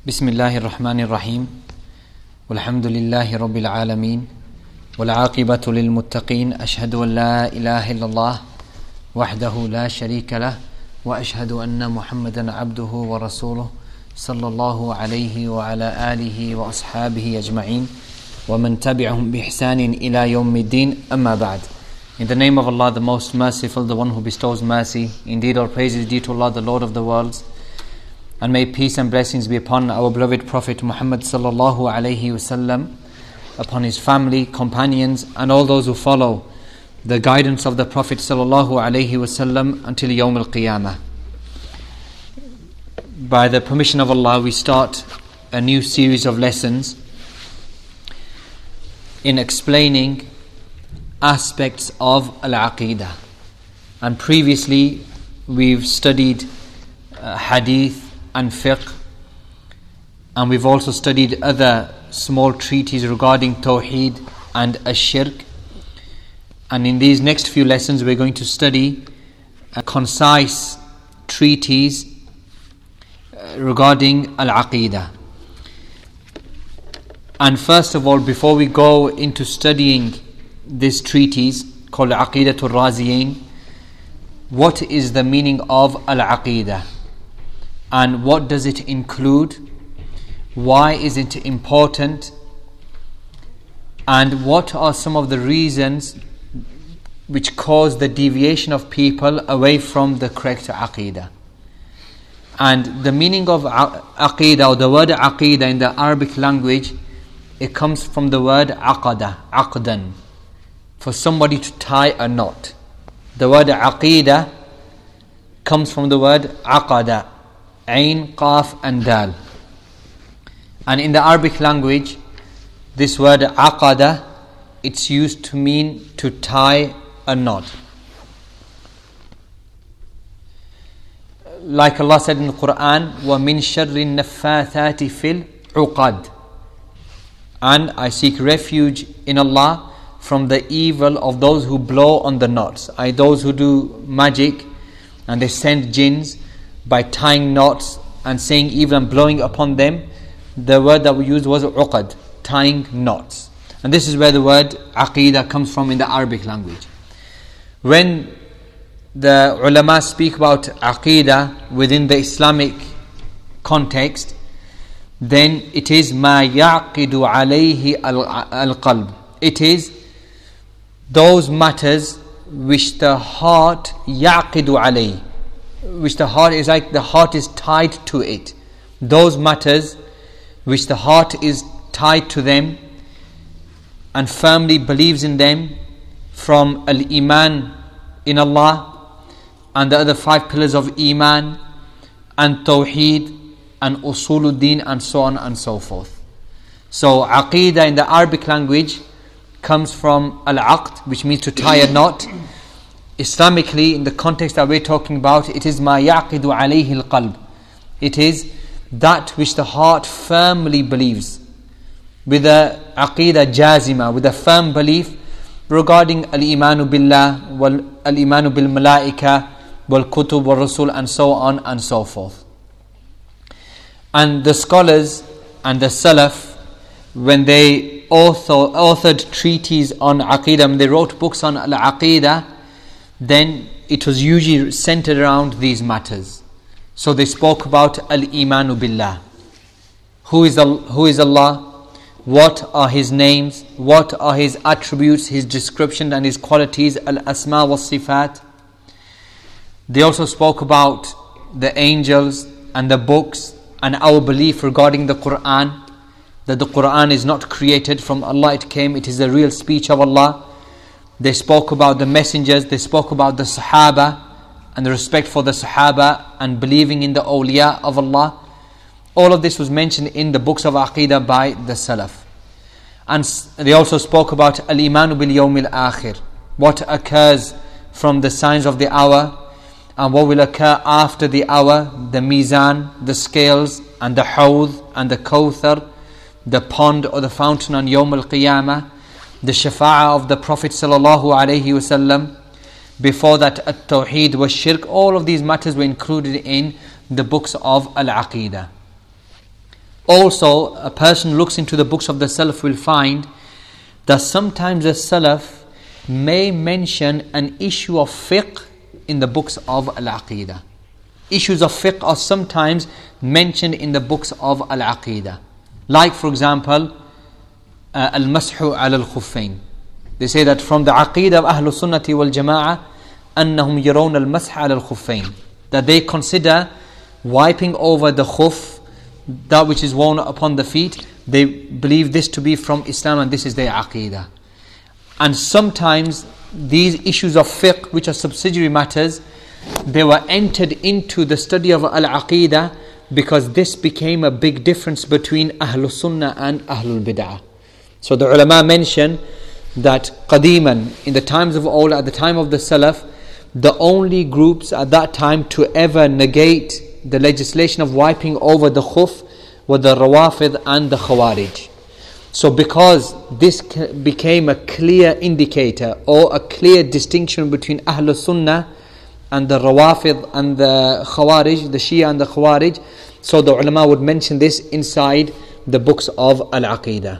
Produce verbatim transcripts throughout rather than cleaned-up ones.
بسم الله الرحمن الرحيم والحمد لله رب العالمين والعاقبة للمتقين أشهد أن لا إله إلا الله وحده لا شريك له وأشهد أن محمدا عبده ورسوله صلى الله عليه وعلى آله وأصحابه أجمعين ومن تبعهم بإحسان إلى يوم الدين أما بعد. In the name of Allah, the most merciful, the one who bestows mercy. Indeed, all praise is due to Allah, the Lord of the worlds. And may peace and blessings be upon our beloved Prophet Muhammad sallallahu alaihi wasallam, upon his family, companions, and all those who follow the guidance of the Prophet sallallahu alaihi wasallam until Yawm al-Qiyamah. By the permission of Allah, we start a new series of lessons in explaining aspects of al-Aqidah. And previously, we've studied uh, hadith and fiqh, and we've also studied other small treatises regarding tawheed and ash-shirk. And in these next few lessons we're going to study a concise treatise regarding al-Aqidah. And first of all, before we go into studying this treatise called Aqidatul Raziyain, what is the meaning of al-Aqidah? And what does it include? Why is it important? And what are some of the reasons which cause the deviation of people away from the correct Aqidah? And the meaning of Aqidah, or the word Aqidah in the Arabic language, it comes from the word Aqada, Aqdan, for somebody to tie a knot. The word Aqidah comes from the word Aqada, Ain, Qaf and Dal. And in the Arabic language, this word Aqada, it's used to mean to tie a knot. Like Allah said in the Quran, وَمِن شَرِّ النَّفَّاثَاتِ فِي الْعُقَدِ. And I seek refuge in Allah from the evil of those who blow on the knots. I those who do magic and they send jinns by tying knots and saying evil and blowing upon them. The word that we used was uqad, tying knots. And this is where the word Aqidah comes from in the Arabic language. When the ulama speak about Aqidah within the Islamic context, then it is ma yaqidu alayhi al-qalb. It is those matters which the heart yaqidu alayhi, which the heart is like the heart is tied to it. Those matters which the heart is tied to them and firmly believes in them, from al-Iman in Allah and the other five pillars of Iman and Tawheed and Usuluddin and so on and so forth. So Aqidah in the Arabic language comes from al-Aqd, which means to tie a knot. Islamically, in the context that we're talking about, it is ma yaqidu alayhi al-qalb. It is that which the heart firmly believes, with a aqidah jazima, with a firm belief regarding al-imanu billah, wal al-imanu bil malaika, wal kutub wal rasul, and so on and so forth. And the scholars and the salaf, when they author, authored treatises on aqidah, when they wrote books on al-aqidah, then it was usually centered around these matters. So they spoke about al-imanu billah. Who is, who is Allah? What are His names? What are His attributes, His description and His qualities? Al-asma wa sifat. They also spoke about the angels and the books and our belief regarding the Quran, that the Quran is not created from Allah, it came, it is the real speech of Allah. They spoke about the messengers, they spoke about the Sahaba and the respect for the Sahaba and believing in the awliya of Allah. All of this was mentioned in the books of Aqidah by the Salaf. And they also spoke about al-imanu bil yawmil akhir, what occurs from the signs of the hour and what will occur after the hour, the mizan, the scales and the hawd and the kawthar, the pond or the fountain on Yawm al-Qiyamah, the shafa'ah of the Prophet sallallahu alaihi wasallam. Before that, at-tawheed was shirk. All of these matters were included in the books of al-Aqidah. Also, a person looks into the books of the Salaf will find that sometimes the Salaf may mention an issue of fiqh in the books of Al-Aqidah. Issues of fiqh are sometimes mentioned in the books of Al-Aqidah. Like, for example, uh, Al-Mashu al-Khuffayn. They say that from the Aqidah of Ahlul Sunnati wal Jama'ah, أنهم يرون المسح على الخفين, that they consider wiping over the khuf, that which is worn upon the feet, they believe this to be from Islam and this is their Aqidah. And sometimes these issues of fiqh, which are subsidiary matters, they were entered into the study of Al-Aqidah because this became a big difference between Ahlul Sunnah and Ahlul Bid'ah. So the ulama mention that Qadiman, in the times of old, at the time of the Salaf, the only groups at that time to ever negate the legislation of wiping over the khuf were the Rawafid and the Khawarij. So because this became a clear indicator or a clear distinction between Ahlul Sunnah and the Rawafid and the Khawarij, the Shia and the Khawarij, so the ulama would mention this inside the books of Al-Aqidah.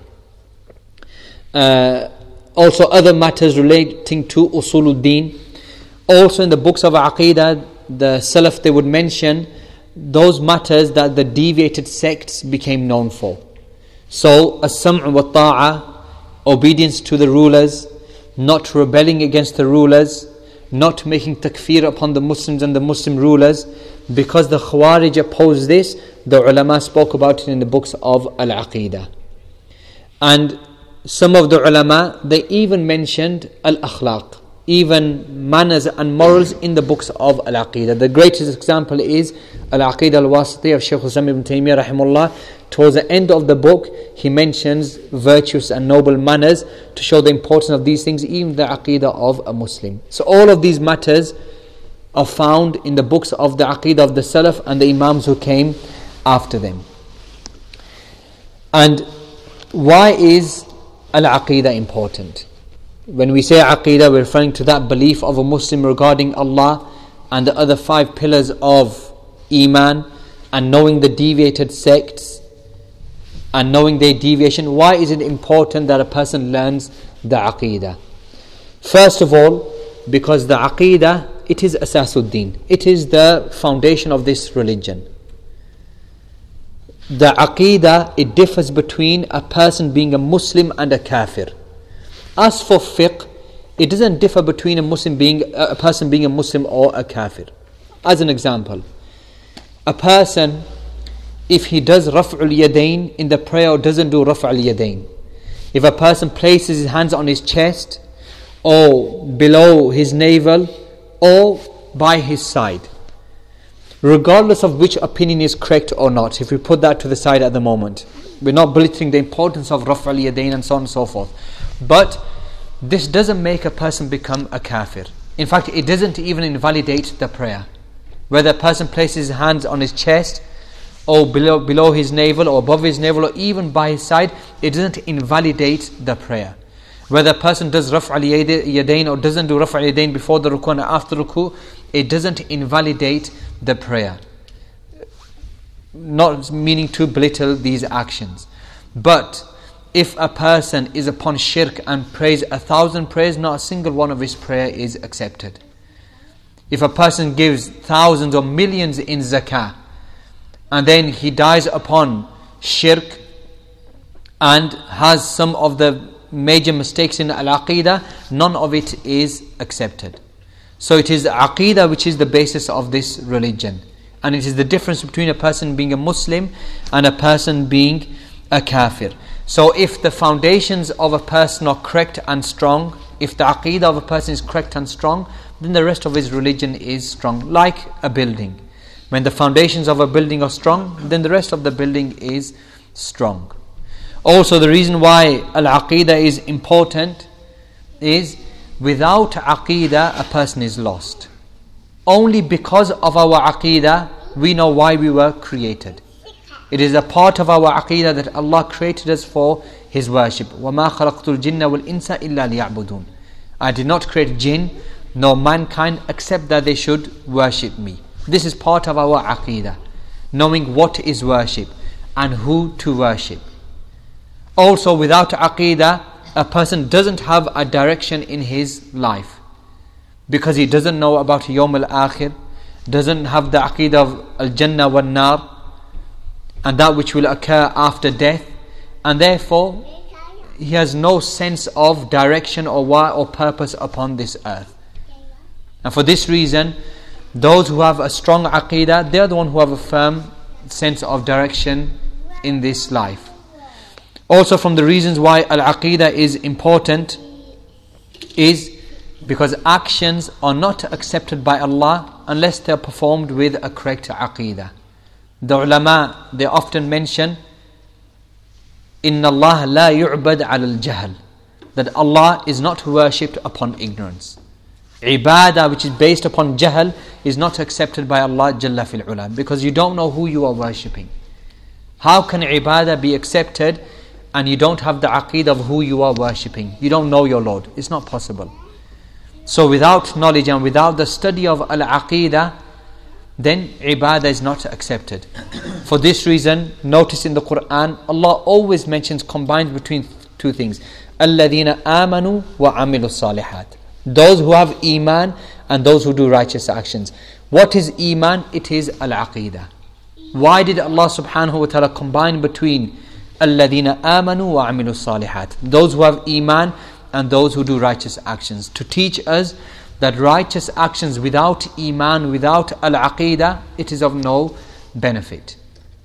Uh, also other matters relating to Usuluddin. Also in the books of Aqidah, the Salaf, they would mention those matters that the deviated sects became known for. So, as-sam'u wa ta'a, obedience to the rulers, not rebelling against the rulers, not making takfir upon the Muslims and the Muslim rulers. Because the Khawarij opposed this, the ulama spoke about it in the books of Al-Aqidah. And some of the ulama, they even mentioned al-akhlaq, even manners and morals in the books of Al-Aqidah. The greatest example is Al-Aqidah Al-Wasiti of Shaykh Islam Ibn Taymiyyah rahimahullah. Towards the end of the book, he mentions virtuous and noble manners to show the importance of these things, even the Aqidah of a Muslim. So all of these matters are found in the books of the Aqidah of the Salaf and the Imams who came after them. And why is Al-Aqidah important? When we say Aqidah, we're referring to that belief of a Muslim regarding Allah and the other five pillars of Iman, and knowing the deviated sects and knowing their deviation. Why is it important that a person learns the Aqidah? First of all, because the Aqidah, it is Asasuddin. It is the foundation of this religion. The Aqidah, it differs between a person being a Muslim and a Kafir. As for fiqh, it doesn't differ between a Muslim being a person being a Muslim or a Kafir. As an example, a person, if he does Raf'ul Yadayn in the prayer or doesn't do Raf'ul Yadayn, if a person places his hands on his chest or below his navel or by his side, regardless of which opinion is correct or not, if we put that to the side at the moment, we're not belittling the importance of Raf'ul Yadayn and so on and so forth. But this doesn't make a person become a kafir. In fact, it doesn't even invalidate the prayer. Whether a person places his hands on his chest or below, below his navel or above his navel or even by his side, it doesn't invalidate the prayer. Whether a person does Raf'al Yadayn or doesn't do Raf'al Yadayn before the ruku and after ruku, it doesn't invalidate the prayer. Not meaning to belittle these actions. But if a person is upon shirk and prays a thousand prayers, not a single one of his prayer is accepted. If a person gives thousands or millions in zakah and then he dies upon shirk and has some of the major mistakes in al-aqidah, none of it is accepted. So it is aqidah which is the basis of this religion, and it is the difference between a person being a Muslim and a person being a kafir. So if the foundations of a person are correct and strong, if the aqidah of a person is correct and strong, then the rest of his religion is strong. Like a building, when the foundations of a building are strong, then the rest of the building is strong. Also, the reason why al-aqidah is important is without aqidah a person is lost. Only because of our aqidah we know why we were created. It is a part of our aqidah that Allah created us for His worship. وَمَا خَلَقْتُ الْجِنَّ وَالْإِنسَ إِلَّا لِيَعْبُدُونَ. I did not create jinn nor mankind except that they should worship me. This is part of our aqidah, knowing what is worship and who to worship. Also, without Aqeedah, a person doesn't have a direction in his life, because he doesn't know about Yawm al-Akhir, doesn't have the Aqeedah of Al-Jannah wal-Nar, and that which will occur after death, and therefore he has no sense of direction or why or purpose upon this earth. And for this reason, those who have a strong Aqeedah, they are the ones who have a firm sense of direction in this life. Also, from the reasons why Al-Aqeedah is important is because actions are not accepted by Allah unless they are performed with a correct Aqeedah. The ulama, they often mention, Inna Allah la yu'bad al-jahl, that Allah is not worshipped upon ignorance. Ibadah, which is based upon jahl, is not accepted by Allah Jalla fil Ula, because you don't know who you are worshipping. How can ibadah be accepted and you don't have the aqeedah of who you are worshipping? You don't know your Lord. It's not possible. So without knowledge and without the study of al-aqeedah, then ibadah is not accepted. For this reason, notice in the Quran, Allah always mentions, combines between two things. الَّذِينَ آمَنُوا وَعَمِلُوا الصَّالِحَاتِ, those who have Iman and those who do righteous actions. What is Iman? It is al-aqeedah. Why did Allah subhanahu wa ta'ala combine between الَّذِينَ آمَنُوا وَعَمِلُوا الصَّالِحَاتِ, those who have Iman and those who do righteous actions? To teach us that righteous actions without Iman, without al-aqeedah, it is of no benefit.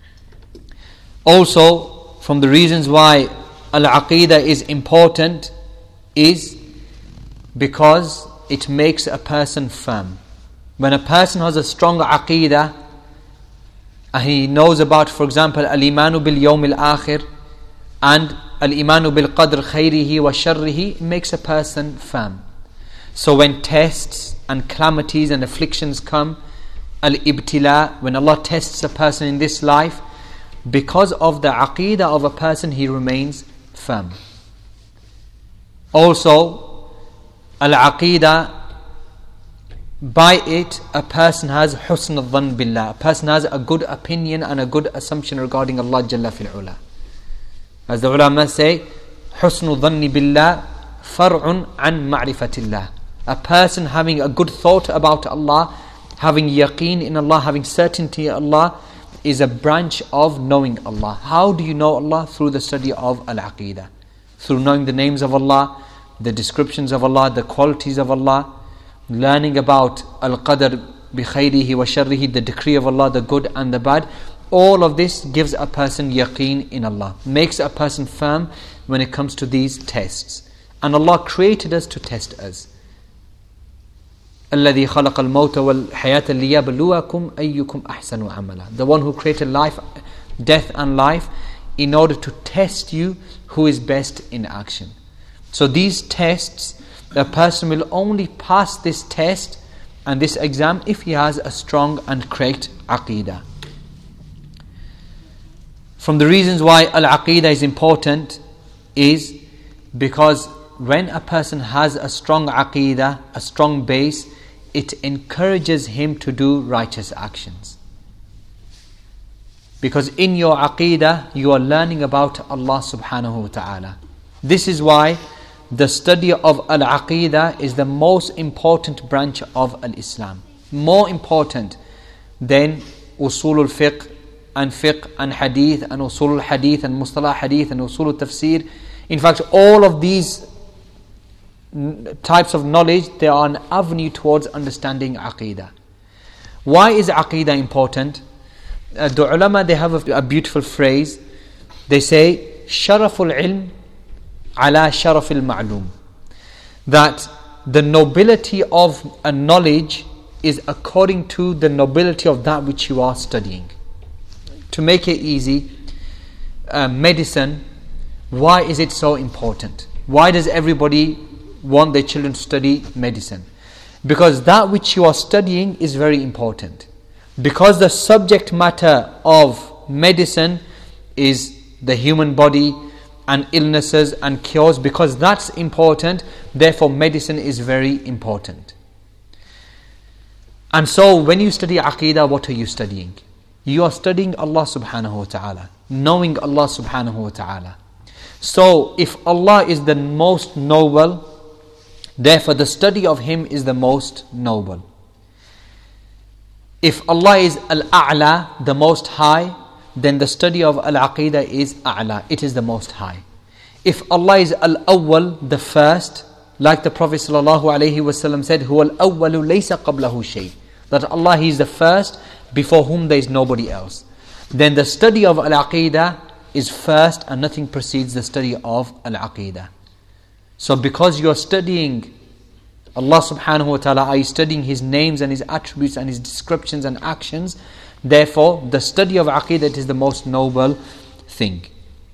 Also, from the reasons why al-aqeedah is important is because it makes a person firm. When a person has a strong aqeedah, and he knows about, for example, al-imanu bil yawm al-akhir and al-imanu bil qadr khayrihi wa sharrihi, it makes a person firm. So when tests and calamities and afflictions come, al-ibtila, when Allah tests a person in this life, because of the aqeedah of a person, he remains firm. Also, al-aqeedah, by it a person has husn al-dhann billah, a person has a good opinion and a good assumption regarding Allah Jalla fil Ula. As the ulama say, husn al-dhanni billah far'un an ma'rifatillah. A person having a good thought about Allah, having yaqeen in Allah, having certainty in Allah, is a branch of knowing Allah. How do you know Allah? Through the study of al-aqeedah, through knowing the names of Allah, the descriptions of Allah, the qualities of Allah, learning about al-qadr bi khayrihi wa sharrihi, the decree of Allah, the good and the bad. All of this gives a person yaqeen in Allah, makes a person firm when it comes to these tests. And Allah created us to test us. الَّذِي خَلَقَ الْمَوْتَ وَالْحَيَاةَ لِيَبْلُوَكُمْ أَيُّكُمْ أَحْسَنُ عَمَلًا, the one who created life, death and life in order to test you who is best in action. So these tests, a person will only pass this test and this exam if he has a strong and correct aqeedah. From the reasons why al-aqeedah is important is because when a person has a strong aqeedah, a strong base, it encourages him to do righteous actions. Because in your aqeedah, you are learning about Allah subhanahu wa ta'ala. This is why the study of al-aqeedah is the most important branch of al-Islam. More important than usul al-fiqh and fiqh and hadith and usul al-hadith and mustalah hadith and usul al-tafsir. In fact, all of these types of knowledge, they are an avenue towards understanding aqeedah. Why is aqeedah important? Uh, the ulama, they have a, a beautiful phrase. They say, sharaful ilm ala sharafil ma'lum, that the nobility of a knowledge is according to the nobility of that which you are studying. To make it easy, uh, medicine, why is it so important? Why does everybody want their children to study medicine? Because that which you are studying is very important. Because the subject matter of medicine is the human body and illnesses and cures, because that's important, therefore medicine is very important. And so when you study aqeedah, what are you studying? You are studying Allah subhanahu wa ta'ala. knowing Allah subhanahu wa ta'ala. So if Allah is the most noble, therefore the study of Him is the most noble. If Allah is Al-A'la, the most high, then the study of Al-Aqidah is A'la, it is the most high. If Allah is Al-Awwal, the first, like the Prophet ﷺ said, Huwa Al-Awwalu laysa qablahu shay, that Allah He is the first, before whom there is nobody else. Then the study of Al-Aqidah is first, and nothing precedes the study of Al-Aqidah. So because you are studying Allah subhanahu wa ta'ala, are you studying His names and His attributes and His descriptions and actions, therefore the study of Aqidah is the most noble thing.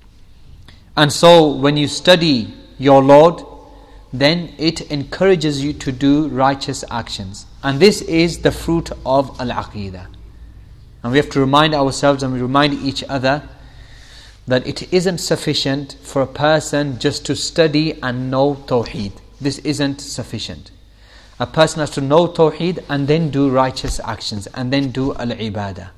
And so when you study your Lord, then it encourages you to do righteous actions. And this is the fruit of Al-Aqidah. And we have to remind ourselves and we remind each other that it isn't sufficient for a person just to study and know Tawheed. This isn't sufficient. A person has to know Tawheed and then do righteous actions and then do Al-Ibadah.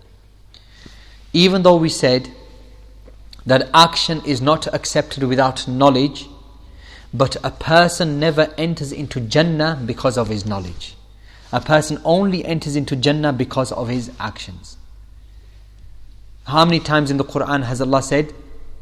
Even though we said that action is not accepted without knowledge, but a person never enters into Jannah because of his knowledge. A person only enters into Jannah because of his actions. How many times in the Quran has Allah said,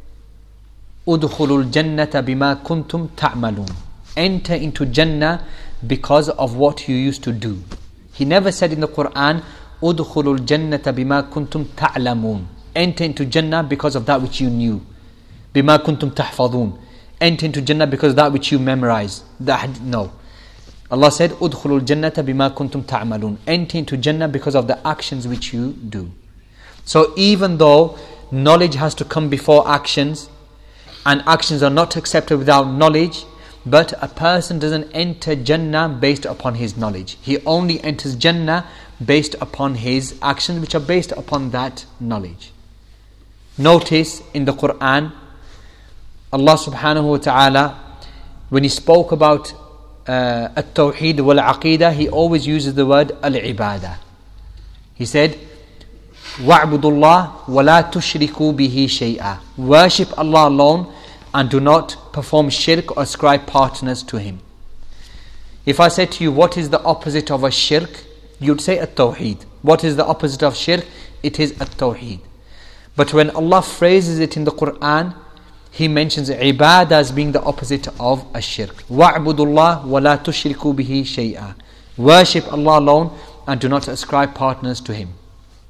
"Udkhulul jannata bima kuntum ta'malun." Enter into Jannah because of what you used to do. He never said in the Quran, "Udkhulul jannata bima kuntum ta'lamun." Enter into Jannah because of that which you knew. Bima kuntum tahfadun. Enter into Jannah because of that which you memorized. That, no. Allah said, "Udkhulul jannata bima kuntum ta'malun." Enter into Jannah because of the actions which you do. So even though knowledge has to come before actions, and actions are not accepted without knowledge, but a person doesn't enter Jannah based upon his knowledge. He only enters Jannah based upon his actions, which are based upon that knowledge. Notice in the Quran, Allah subhanahu wa ta'ala, when He spoke about uh, At-Tawheed wal-Aqidah, He always uses the word Al-Ibadah. He said, وَاعْبُدُوا اللَّهِ وَلَا تُشْرِكُوا بِهِ شَيْئًا. Worship Allah alone and do not perform shirk or ascribe partners to Him. If I said to you, what is the opposite of a shirk? You'd say At-Tawheed. What is the opposite of shirk? It is At-Tawheed. But when Allah phrases it in the Quran, He mentions ibadah as being the opposite of a shirk. وَاعْبُدُوا اللَّهِ وَلَا تُشْرِكُوا بِهِ شَيْئًا. Worship Allah alone and do not ascribe partners to Him.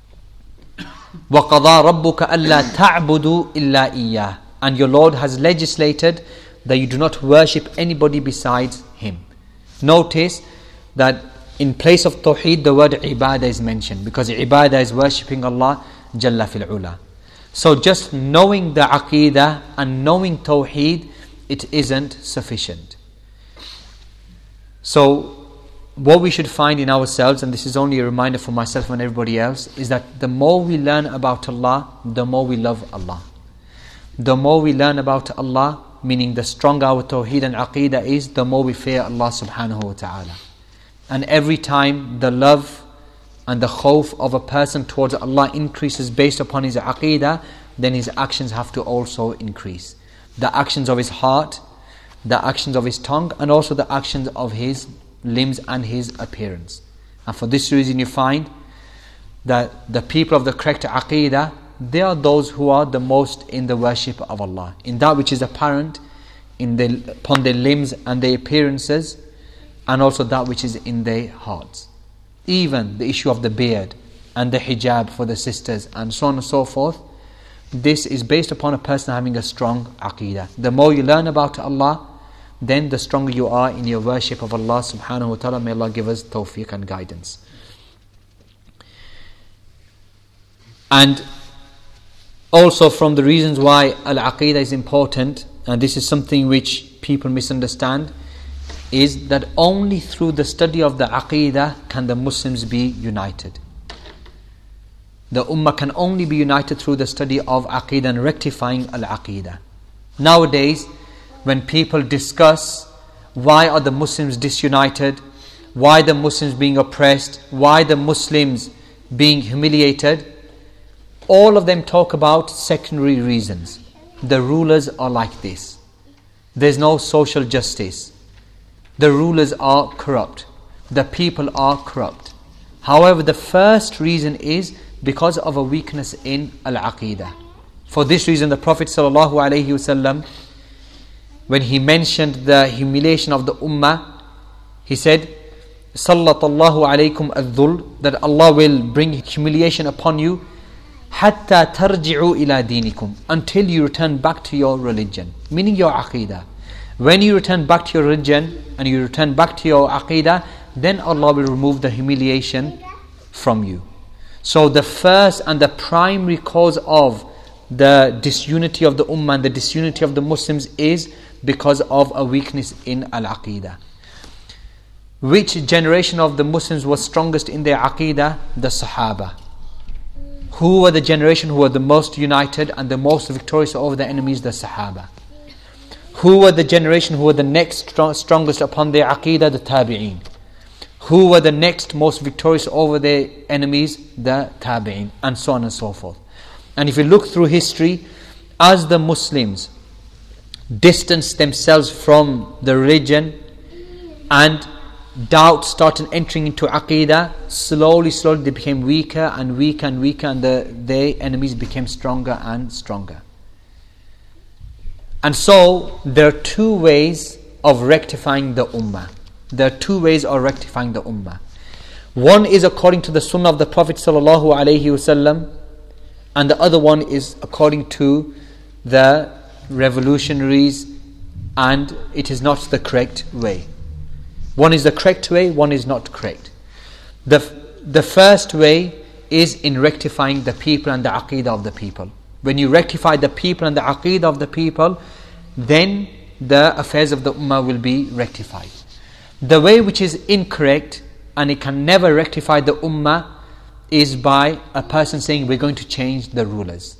وَقَضَى رَبُّكَ أَلَّا تَعْبُدُوا إِلَّا إِيَّاهُ. And your Lord has legislated that you do not worship anybody besides Him. Notice that in place of Tawheed, the word Ibadah is mentioned, because Ibadah is worshipping Allah Jalla fil Ula. So just knowing the Aqidah and knowing Tawheed, it isn't sufficient. So what we should find in ourselves, and this is only a reminder for myself and everybody else, is that the more we learn about Allah, the more we love Allah. The more we learn about Allah, meaning the stronger our Tawheed and Aqidah is, the more we fear Allah subhanahu wa ta'ala. And every time the love and the khawf of a person towards Allah increases based upon his Aqidah, then his actions have to also increase. The actions of his heart, the actions of his tongue, and also the actions of his limbs and his appearance. And for this reason you find that the people of the correct Aqidah, they are those who are the most in the worship of Allah, in that which is apparent in the, upon their limbs and their appearances, and also that which is in their hearts. Even the issue of the beard and the hijab for the sisters and so on and so forth, this is based upon a person having a strong Aqidah. The more you learn about Allah, then the stronger you are in your worship of Allah subhanahu wa ta'ala. May Allah give us tawfiq and guidance. And also from the reasons why Al-Aqidah is important, and this is something which people misunderstand, is that only through the study of the Aqidah can the Muslims be united. The Ummah can only be united through the study of Aqidah and rectifying Al-Aqidah. Nowadays, when people discuss why are the Muslims disunited, why the Muslims being oppressed, why the Muslims being humiliated, all of them talk about secondary reasons. The rulers are like this. There's no social justice. The rulers are corrupt. The people are corrupt. However, the first reason is because of a weakness in al-aqidah. For this reason, the Prophet ﷺ, when he mentioned the humiliation of the ummah, he said, Sallallahu alaykum al-dhul, that Allah will bring humiliation upon you, hatta tarji'u ila dinikum, until you return back to your religion, meaning your aqidah. When you return back to your religion and you return back to your aqidah, then Allah will remove the humiliation from you. So the first and the primary cause of the disunity of the ummah and the disunity of the Muslims is because of a weakness in al-aqidah. Which generation of the Muslims was strongest in their aqidah? The Sahaba. Who were the generation who were the most united and the most victorious over the enemies? The Sahaba. Who were the generation who were the next strong, strongest upon their aqidah? The Tabi'een. Who were the next most victorious over their enemies? The Tabi'een. And so on and so forth. And if you look through history, as the Muslims distanced themselves from the religion and doubt started entering into aqidah, slowly, slowly they became weaker and weaker and weaker, and the, their enemies became stronger and stronger. And so, there are two ways of rectifying the ummah. There are two ways of rectifying the ummah. One is according to the sunnah of the Prophet sallallahu alaihi wasallam, and the other one is according to the revolutionaries, and it is not the correct way. One is the correct way, one is not correct. The, the first way is in rectifying the people and the aqidah of the people. When you rectify the people and the aqidah of the people, then the affairs of the ummah will be rectified. The way which is incorrect and it can never rectify the ummah is by a person saying we're going to change the rulers.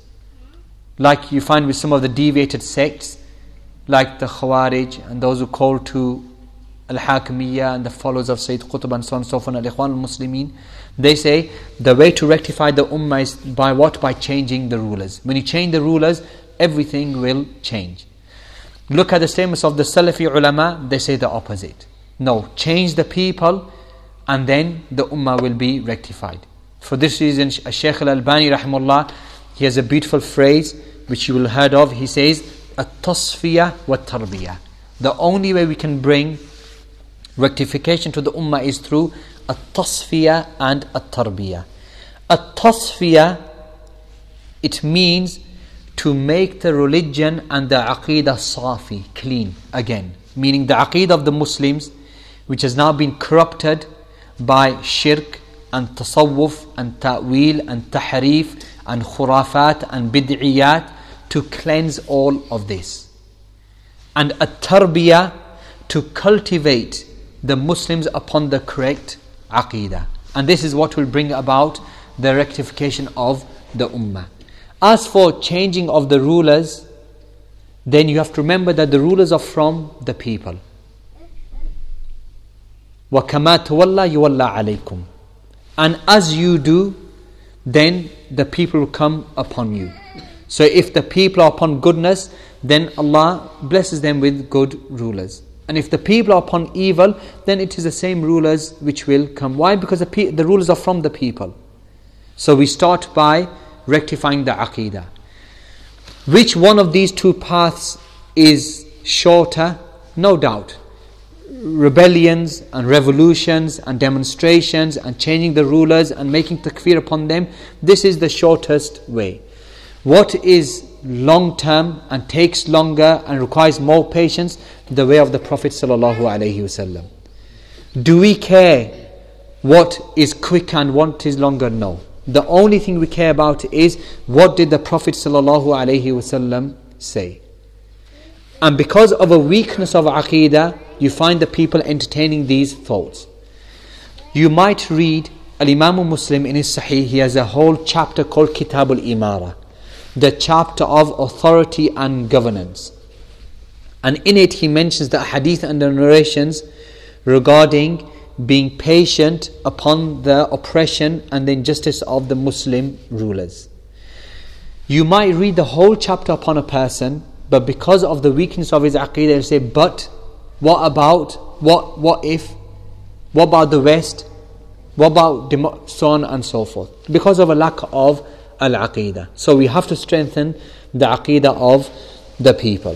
Like you find with some of the deviated sects, like the Khawarij and those who call to Al-Hakimiyya and the followers of Sayyid Qutb and so on and so forth, Al-Ikhwan al-Muslimin, they say the way to rectify the ummah is by what? By changing the rulers. When you change the rulers, everything will change. Look at the statements of the Salafi ulama, they say the opposite. No, change the people and then the ummah will be rectified. For this reason, Shaykh al-Albani rahimahullah, he has a beautiful phrase which you will have heard of. He says, at-tasfiyah wa-tarbiyah. The only way we can bring rectification to the ummah is through at-tasfiyah and at-tarbiyah. At-tasfiyah, it means to make the religion and the aqidah safi, clean again. Meaning the aqidah of the Muslims, which has now been corrupted by shirk and tasawwuf and ta'wil and tahrif and khurafat and bid'iyat, to cleanse all of this. And at-tarbiyah, to cultivate the Muslims upon the correct aqidah. And this is what will bring about the rectification of the ummah. As for changing of the rulers, then you have to remember that the rulers are from the people. وَكَمَا تَوَلَّى يُوَلَّى عَلَيْكُمْ. And as you do, then the people will come upon you. So if the people are upon goodness, then Allah blesses them with good rulers. And if the people are upon evil, then it is the same rulers which will come. Why? Because the, pe- the rulers are from the people. So we start by rectifying the aqidah. Which one of these two paths is shorter? No doubt. Rebellions and revolutions and demonstrations and changing the rulers and making takfir upon them, this is the shortest way. What is long term and takes longer and requires more patience? The way of the Prophet sallallahu alaihi wasallam. Do we care what is quick and what is longer? No. The only thing we care about is what did the Prophet sallallahu alaihi wasallam say. And because of a weakness of aqidah, you find the people entertaining these thoughts. You might read Al-Imam Muslim in his Sahih, he has a whole chapter called Kitab al-Imara, the chapter of authority and governance. And in it he mentions the hadith and the narrations regarding being patient upon the oppression and the injustice of the Muslim rulers. You might read the whole chapter upon a person, but because of the weakness of his aqidah, he'll say, but, what about, what, what if, what about the West, what about demo-, so on and so forth. Because of a lack of al-aqidah. So we have to strengthen the aqidah of the people.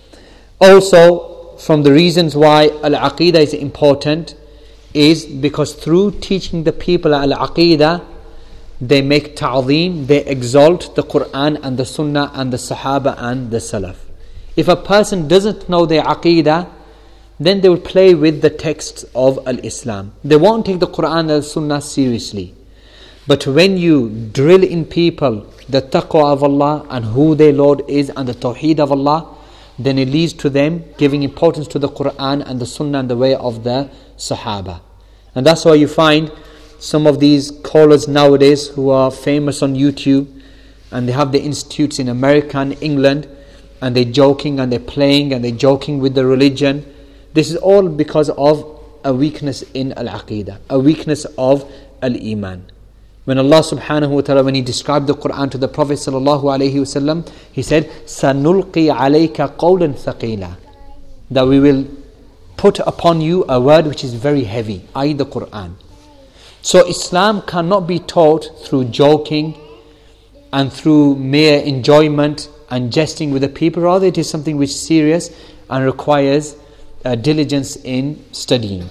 Also, from the reasons why al-aqidah is important is because through teaching the people al-aqidah, they make ta'zeem, they exalt the Quran and the Sunnah and the Sahaba and the Salaf. If a person doesn't know their aqidah, then they will play with the texts of al-Islam. They won't take the Quran and the Sunnah seriously. But when you drill in people the taqwa of Allah and who their Lord is and the tawheed of Allah, then it leads to them giving importance to the Quran and the Sunnah and the way of the Sahaba. And that's why you find some of these callers nowadays who are famous on YouTube, and they have the institutes in America and England, and they're joking and they're playing and they're joking with the religion. This is all because of a weakness in al-aqidah, a weakness of al-iman. When Allah subhanahu wa ta'ala, when He described the Quran to the Prophet sallallahu alayhi wa sallam, He said, سَنُلْقِي عَلَيْكَ قَوْلًا ثَقِيلًا, that we will put upon you a word which is very heavy, that is the Quran. So Islam cannot be taught through joking and through mere enjoyment and jesting with the people. Rather, it is something which is serious and requires uh, diligence in studying.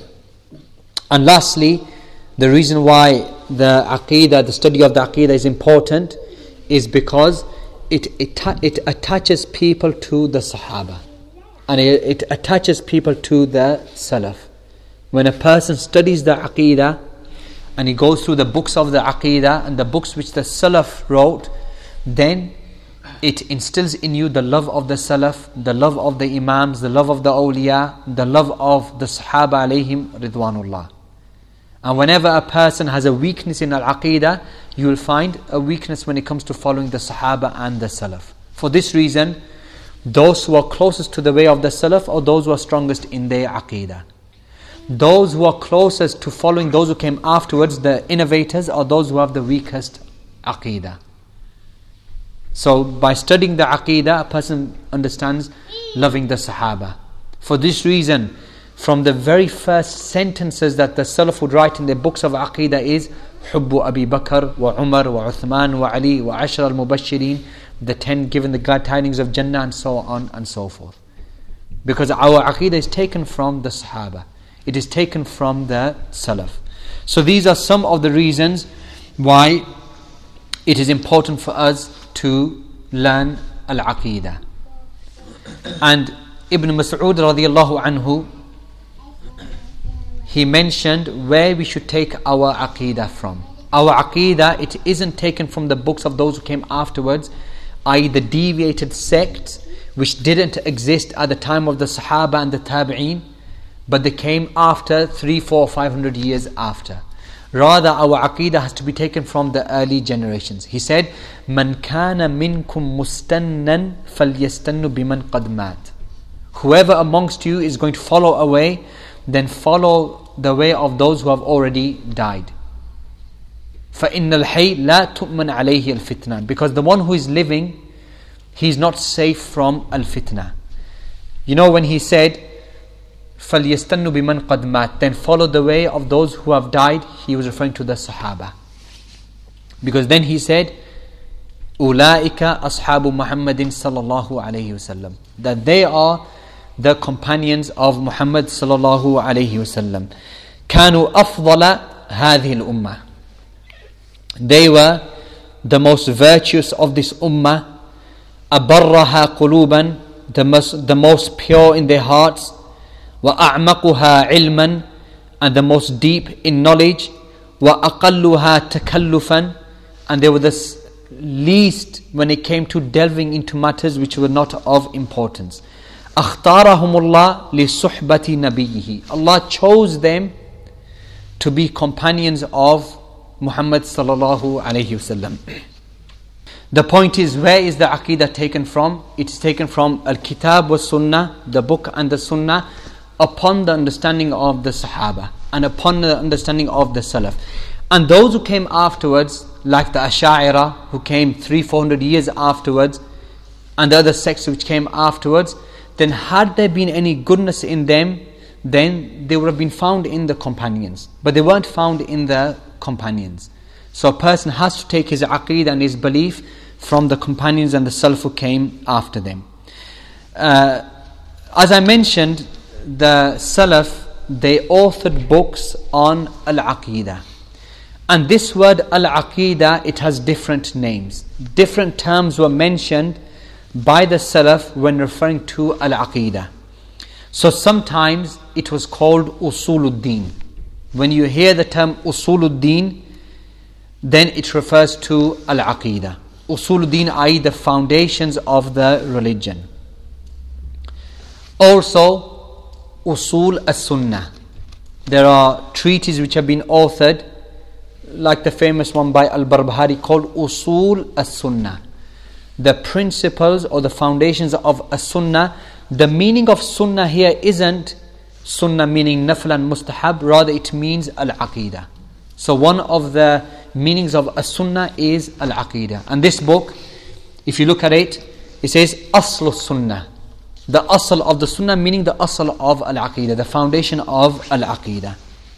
And lastly, the reason why the aqidah, the study of the aqidah is important is because it, it, it attaches people to the Sahaba. And it, it attaches people to the Salaf. When a person studies the aqidah, and he goes through the books of the aqidah and the books which the Salaf wrote, then it instills in you the love of the Salaf, the love of the Imams, the love of the awliya, the love of the Sahaba alayhim ridwanullah. And whenever a person has a weakness in al-aqidah, you will find a weakness when it comes to following the Sahaba and the Salaf. For this reason, those who are closest to the way of the Salaf are those who are strongest in their aqidah. Those who are closest to following those who came afterwards, the innovators, are those who have the weakest aqidah. So by studying the aqidah, a person understands loving the Sahaba. For this reason, from the very first sentences that the Salaf would write in their books of aqidah is Hubbu Abi Bakr wa Umar wa Uthman wa Ali wa Ashar al-Mubashirin, the ten given the glad tidings of Jannah, and so on and so forth. Because our aqidah is taken from the Sahaba. It is taken from the Salaf. So these are some of the reasons why it is important for us to learn al-aqidah. And Ibn Mas'ud radiyallahu anhu, he mentioned where we should take our aqidah from. Our aqidah, it isn't taken from the books of those who came afterwards, that is the deviated sects which didn't exist at the time of the Sahaba and the Tabi'een, but they came after three, four, five hundred years after. Rather, our aqidah has to be taken from the early generations. He said, "Man kana minkum mustannan falyastannu biman qad mat." Whoever amongst you is going to follow a way, then follow the way of those who have already died. فَإِنَّ الْحَيْ لَا تُؤْمَنْ عَلَيْهِ الْفِتْنَةِ, because the one who is living, he is not safe from al-fitna. You know, when he said فَلْيَسْتَنُّ بِمَنْ قَدْ مَاتٍ, then follow the way of those who have died, he was referring to the Sahaba. Because then he said أُولَٰئِكَ أَصْحَابُ مُحَمَّدٍ صَلَّى اللَّهُ عَلَيْهِ وسلم, that they are the companions of Muhammad sallallahu alayhi wasallam. كانوا أفضل هذه الأمة, they were the most virtuous of this ummah. أبرها قلوبا, the most, the most pure in their hearts. وأعمقها علما, and the most deep in knowledge. وأقلها تكلفا, and they were the least when it came to delving into matters which were not of importance. أختارهم الله لصحبة نبيه, Allah chose them to be companions of Muhammad sallallahu alayhi wasallam. The point is, where is the aqidah taken from? It is taken from Al-Kitab wa Sunnah, the book and the Sunnah, upon the understanding of the Sahaba and upon the understanding of the Salaf. And those who came afterwards, like the Ash'ari who came three, four hundred years afterwards, and the other sects which came afterwards, then had there been any goodness in them, then they would have been found in the companions. But they weren't found in the companions. So a person has to take his aqeedah and his belief from the companions and the Salaf who came after them. Uh, as I mentioned, the Salaf, they authored books on Al-Aqeedah. And this word Al-Aqeedah, it has different names. Different terms were mentioned by the Salaf when referring to Al-Aqeedah. So sometimes it was called Usuluddin. When you hear the term Usuluddin, then it refers to Al-Aqeedah. Usuluddin, that is the foundations of the religion. Also, Usul as-Sunnah. There are treatises which have been authored, like the famous one by Al-Barbahari called Usul as-Sunnah. The principles or the foundations of as-Sunnah. The meaning of Sunnah here isn't Sunnah meaning nafl and mustahab, rather it means Al-Aqeedah. So one of the meanings of as-Sunnah is Al-Aqeedah. And this book, if you look at it, it says Asl Sunnah. The asl of the Sunnah meaning the asl of Al-Aqeedah, the foundation of Al-Aqeedah.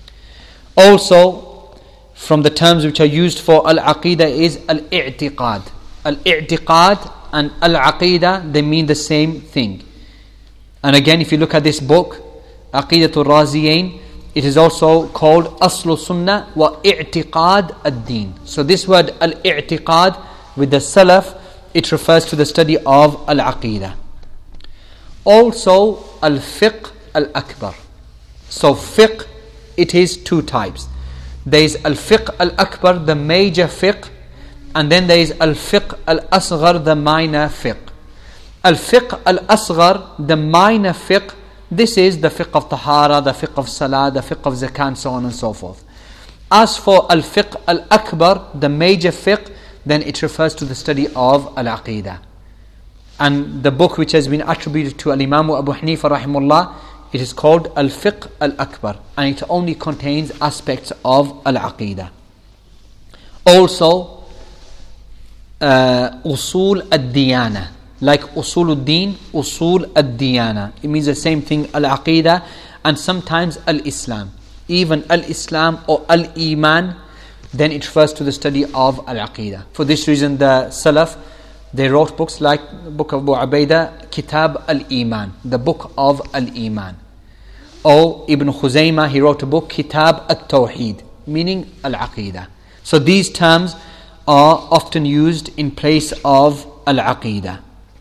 Also, from the terms which are used for Al-Aqeedah is Al-I'tiqad. Al-I'tiqad and Al-Aqeedah, they mean the same thing. And again, if you look at this book, Aqidatul Raziyain, it is also called Aslu Sunnah wa I'tiqad ad-Din. So this word Al-I'tiqad with the Salaf, it refers to the study of Al-Aqeedah. Also, Al-Fiqh Al-Akbar. So fiqh, it is two types. There is Al-Fiqh Al-Akbar, the major fiqh, and then there is Al-Fiqh Al-Asghar, the minor fiqh. Al-Fiqh Al-Asghar, the minor fiqh, this is the fiqh of Tahara, the fiqh of Salah, the fiqh of Zakah, and so on and so forth. As for Al-Fiqh Al-Akbar, the major fiqh, then it refers to the study of Al-Aqeedah. And the book which has been attributed to Al-Imam Abu Hanifa rahimullah, it is called Al-Fiqh Al-Akbar, and it only contains aspects of Al-Aqeedah. Also, uh, Usul Ad-Diyana, like Usuluddin, Usul Ad-Diyana. It means the same thing, Al-Aqeedah, and sometimes Al-Islam. Even Al-Islam or Al-Iman, then it refers to the study of Al-Aqeedah. For this reason, the Salaf, they wrote books like the book of Abu Ubaidah, Kitab Al-Iman, the book of Al-Iman. Or Ibn Khuzaymah, he wrote a book, Kitab Al-Tawheed, meaning Al-Aqeedah. So these terms are often used in place of Al-Aqeedah.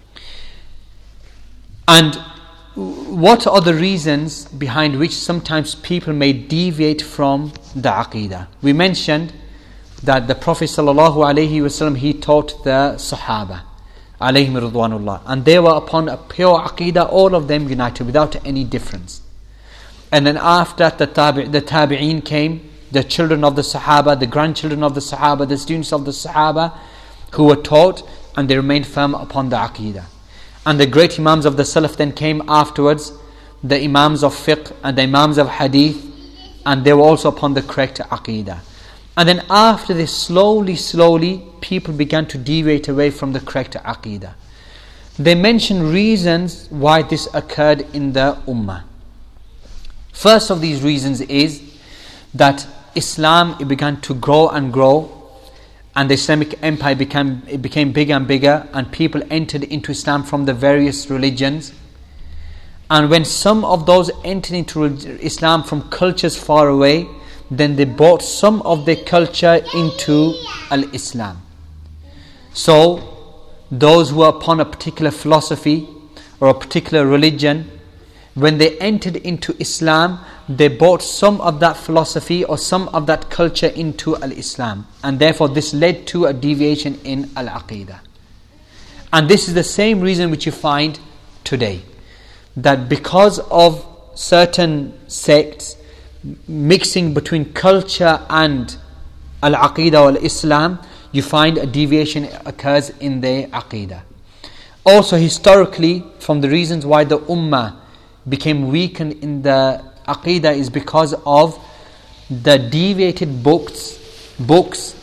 And what are the reasons behind which sometimes people may deviate from the Aqeedah? We mentioned that the Prophet sallallahu alaihi wasallam, he taught the Sahaba alayhim ridwanullah, and they were upon a pure Aqeedah, all of them united without any difference. And then after that, the, tabi- the Tabi'een came, the children of the Sahaba, the grandchildren of the Sahaba, the students of the Sahaba, who were taught, and they remained firm upon the Aqeedah. And the great Imams of the Salaf then came afterwards, the Imams of Fiqh and the Imams of Hadith, and they were also upon the correct Aqeedah. And then after this, slowly, slowly, people began to deviate away from the correct Aqeedah. They mention reasons why this occurred in the Ummah. First of these reasons is that Islam, it began to grow and grow, and the Islamic empire became, it became bigger and bigger, and people entered into Islam from the various religions. And when some of those entered into Islam from cultures far away, then they brought some of their culture into Al-Islam. So, those who are upon a particular philosophy or a particular religion, when they entered into Islam, they brought some of that philosophy or some of that culture into Al-Islam. And therefore this led to a deviation in Al-Aqeedah. And this is the same reason which you find today. That because of certain sects mixing between culture and Al-Aqeedah or Al-Islam, you find a deviation occurs in their Aqeedah. Also historically, from the reasons why the Ummah became weakened in the Aqeedah is because of the deviated books, books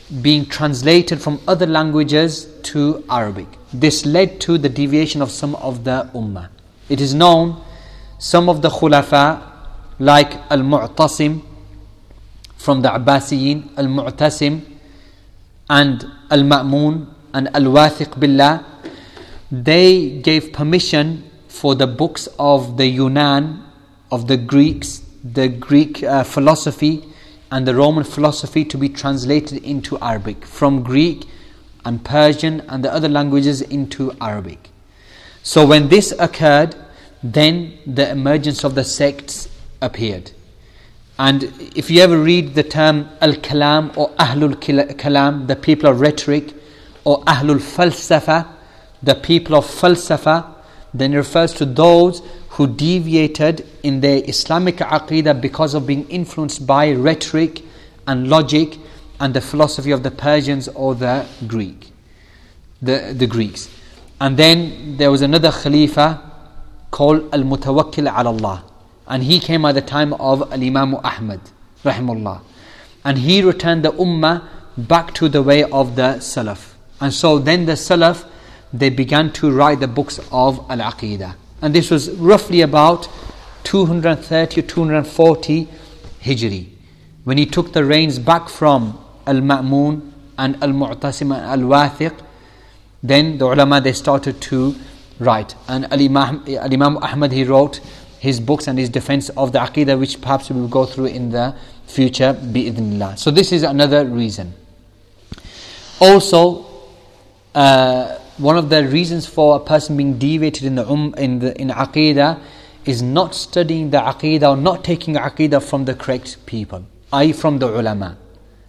being translated from other languages to Arabic. This led to the deviation of some of the ummah. It is known some of the khulafa like Al-Mu'tasim from the Abbasiyin, Al-Mu'tasim and Al-Ma'mun and Al-Wathiq Billah, they gave permission for the books of the Yunan, of the Greeks, the Greek uh, philosophy and the Roman philosophy to be translated into Arabic, from Greek and Persian and the other languages into Arabic. So when this occurred, then the emergence of the sects appeared. And if you ever read the term Al-Kalam or Ahlul Kalam, the people of rhetoric, or Ahlul Falsafa, the people of Falsafa, then it refers to those who deviated in their Islamic Aqidah because of being influenced by rhetoric and logic and the philosophy of the Persians or the Greek, the, the Greeks. And then there was another Khalifa called Al-Mutawakkil ala Allah, and he came at the time of Al-Imam Ahmad rahimahullah, and he returned the Ummah back to the way of the Salaf. And so then the Salaf, they began to write the books of Al-Aqidah, and this was roughly about two hundred thirty or two hundred forty Hijri, when he took the reins back from Al-Ma'mun and Al-Mu'tasim and Al-Wathiq. Then the ulama, they started to write, and Al-Imam, Al-Imam Ahmad, he wrote his books and his defense of the Aqidah, which perhaps we will go through in the future bi'idhnillah. So this is another reason. Also, uh, one of the reasons for a person being deviated in the um, in the in Aqidah is not studying the Aqidah or not taking Aqidah from the correct people, that is from the ulama.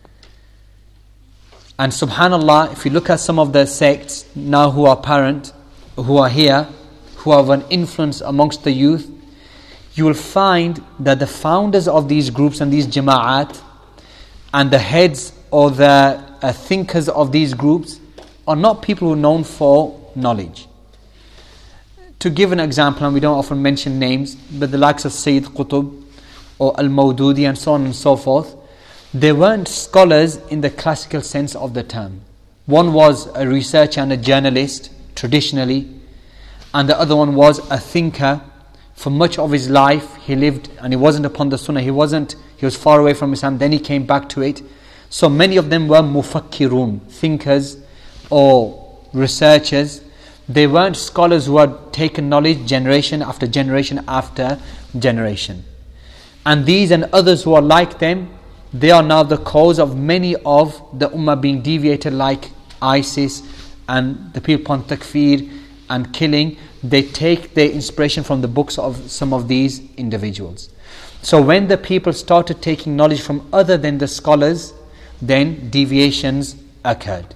And subhanallah, if you look at some of the sects now who are apparent, who are here, who have an influence amongst the youth, you will find that the founders of these groups and these jama'at and the heads or the uh, thinkers of these groups are not people who are known for knowledge. To give an example, and we don't often mention names, but the likes of Sayyid Qutb or Al-Mawdudi and so on and so forth, they weren't scholars in the classical sense of the term. One was a researcher and a journalist traditionally, and the other one was a thinker. For much of his life he lived and he wasn't upon the Sunnah, he wasn't, he was far away from Islam, then he came back to it. So many of them were mufakkirun, thinkers or researchers. They weren't scholars who had taken knowledge generation after generation after generation. And these and others who are like them, they are now the cause of many of the ummah being deviated, like ISIS and the people upon takfir and killing. They take their inspiration from the books of some of these individuals. So when the people started taking knowledge from other than the scholars, then deviations occurred.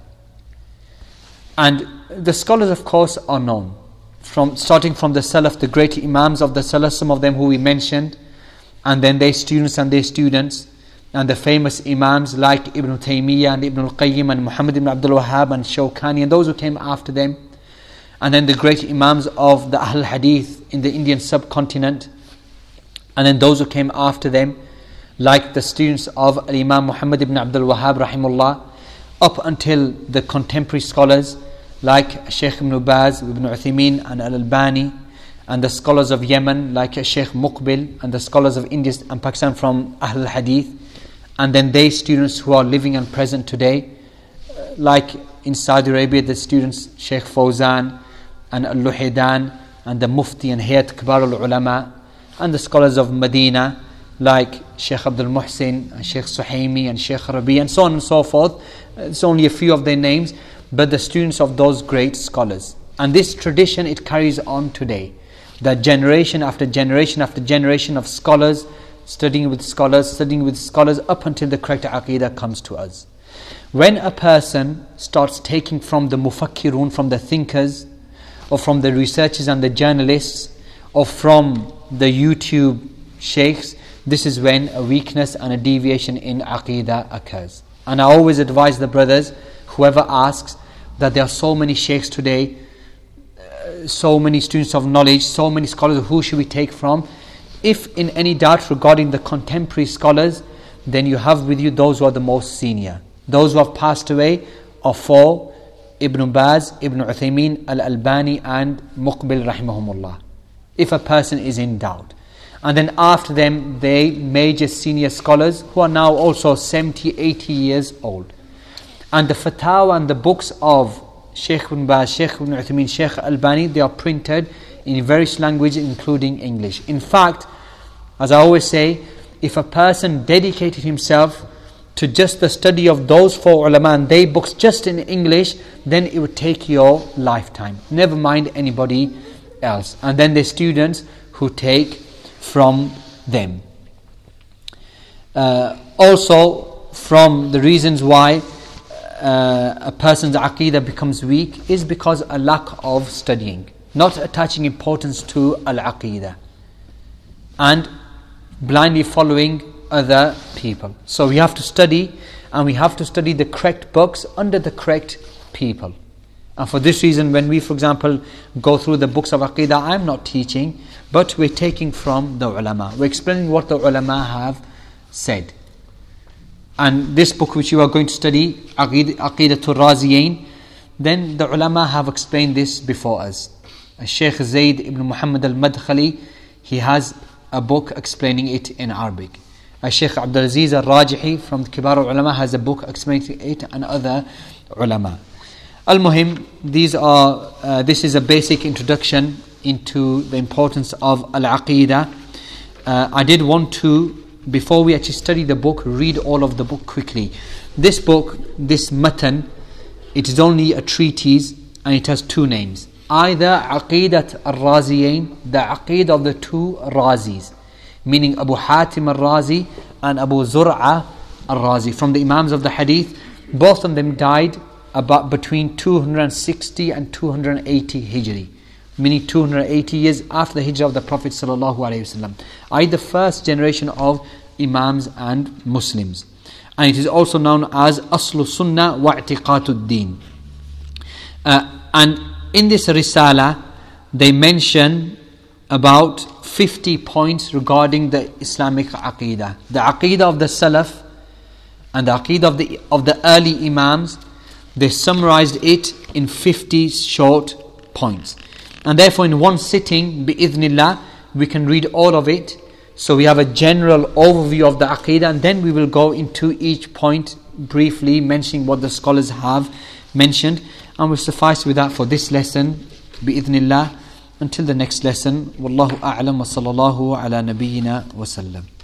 And the scholars, of course, are known, from starting from the Salaf, the great Imams of the Salaf, some of them who we mentioned, and then their students and their students, and the famous Imams like Ibn Taymiyyah and Ibn al-Qayyim and Muhammad ibn Abdul Wahhab and Shawkani and those who came after them, and then the great Imams of the Ahl Hadith in the Indian subcontinent, and then those who came after them, like the students of Imam Muhammad ibn Abdul Wahhab rahimullah, up until the contemporary scholars like Shaykh Ibn Baz, Ibn Uthaymeen and Al-Albani, and the scholars of Yemen like Shaykh Muqbil, and the scholars of India and Pakistan from Ahl Hadith, and then they students who are living and present today, like in Saudi Arabia the students Shaykh Fawzan and Al-Luhidan and the Mufti and Hayat Kibar al-Ulama, and the scholars of Medina like Shaykh Abdul Muhsin and Shaykh Suhaimi and Shaykh Rabi and so on and so forth. It's only a few of their names, but the students of those great scholars. And this tradition, it carries on today, that generation after generation after generation of scholars studying with scholars, studying with scholars up until the correct Aqidah comes to us. When a person starts taking from the mufakkirun, from the thinkers, or from the researchers and the journalists, or from the YouTube sheikhs, this is when a weakness and a deviation in Aqidah occurs. And I always advise the brothers, whoever asks, that there are so many sheikhs today, uh, so many students of knowledge, so many scholars, who should we take from? If in any doubt regarding the contemporary scholars, then you have with you those who are the most senior. Those who have passed away are four: Ibn Baz, Ibn Uthaymeen, Al-Albani and Muqbil rahimahumullah, if a person is in doubt. And then after them, they major senior scholars who are now also seventy, eighty years old. And the fatwa and the books of Shaykh Ibn Baz, Shaykh Ibn Uthaymeen, Shaykh Al-Albani, they are printed in various languages including English. In fact, as I always say, if a person dedicated himself to just the study of those four ulama and their books just in English, then it would take your lifetime. Never mind anybody else. And then the students who take from them. Uh, also, from the reasons why uh, a person's aqeedah becomes weak is because a lack of studying, not attaching importance to al-aqeedah, and blindly following other people. So we have to study, and we have to study the correct books under the correct people. And for this reason, when we, for example, go through the books of Aqidah, I'm not teaching, but we're taking from the ulama. We're explaining what the ulama have said. And this book which you are going to study, Aqidatul Raziyain, then the ulama have explained this before us. Shaykh Zayd ibn Muhammad al-Madkhali, he has a book explaining it in Arabic. Shaykh Abdul Aziz al-Rajihi from the Kibar al-Ulama has a book explaining it, and other ulama. Al-Muhim, these are, uh, this is a basic introduction into the importance of Al-Aqeedah. Uh, I did want to, before we actually study the book, read all of the book quickly. This book, this matan, it is only a treatise, and it has two names. Either Aqidat al-Raziyain, the Aqeedah of the two Razis, meaning Abu Hatim al-Razi and Abu Zur'a al-Razi, from the Imams of the Hadith. Both of them died about between two hundred sixty and two hundred eighty Hijri, meaning two hundred eighty years after the Hijrah of the Prophet sallallahu alaihi wasallam. I the first generation of Imams and Muslims, and it is also known as Aslu Sunnah wa I'tiqatud Din. Uh, and in this Risala, they mention about fifty points regarding the Islamic Aqeedah, the Aqeedah of the Salaf and the Aqeedah of the of the early Imams. They summarized it in fifty short points. And therefore in one sitting, bi'idhnillah, we can read all of it. So we have a general overview of the Aqeedah, and then we will go into each point briefly, mentioning what the scholars have mentioned. And we'll suffice with that for this lesson, bi'idhnillah. Until the next lesson, Wallahu a'lam wa sallallahu ala nabiyyina wa sallam.